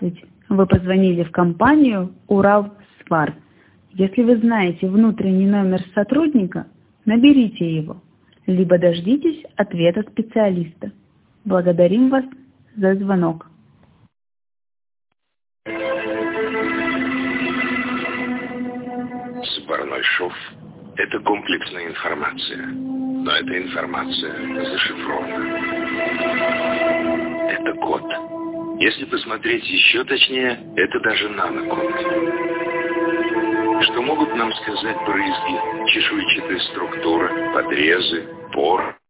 Вы позвонили в компанию «Уралсвар». Если вы знаете внутренний номер сотрудника, наберите его, либо дождитесь ответа специалиста. Благодарим вас за звонок. Сварной шов – это комплексная информация, но эта информация зашифрована. Это код. Если посмотреть еще точнее, это даже нанокод. Что могут нам сказать брызги, чешуйчатые структуры, подрезы, пор?